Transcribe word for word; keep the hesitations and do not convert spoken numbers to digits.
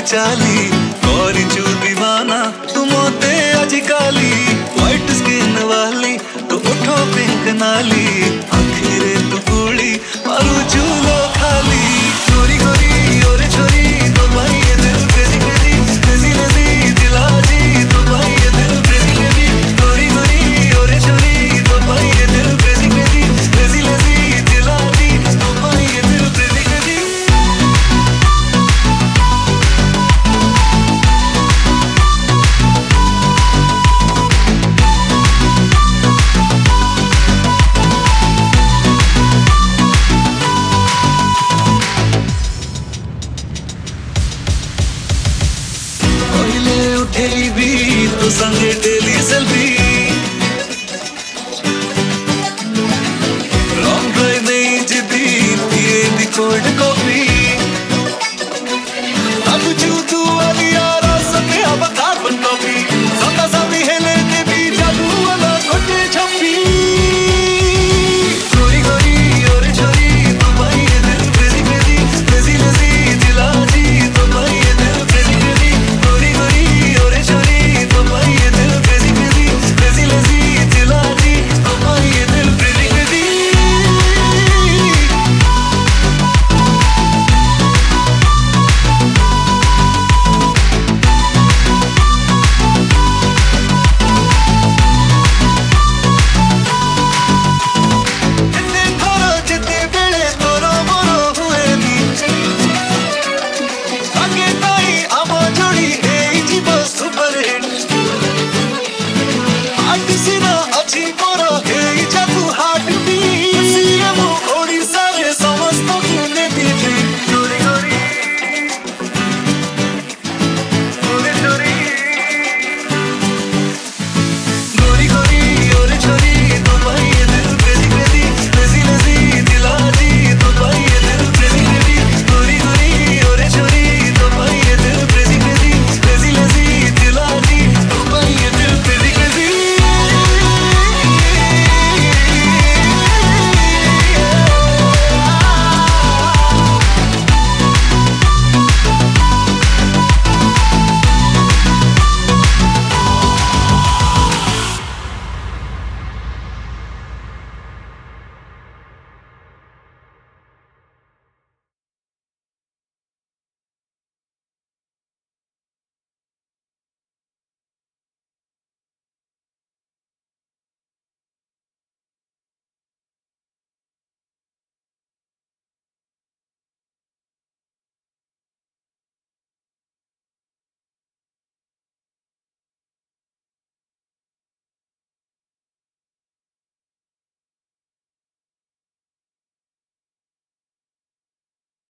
चाली କରିଛୁ दीवाना तू मोते आजिकाली व्हाइट स्किन वाली तो उठो पिंक नाली आखिरे तू कुड़ी मारू झूलो खाली गोरी गोरी ओरे छोरी तो भाई ये दिल क्रेजी क्रेजी क्रेजी लेजी दिलाजी तो भाई ये दिल क्रेजी क्रेजी गोरी गोरी ओरे छोरी तो भाई ये दिल क्रेजी क्रेजी क्रेजी लेजी दिलाजी तो भाई ये दिल क्रेजी क्रेजी उठेली भी तो संगे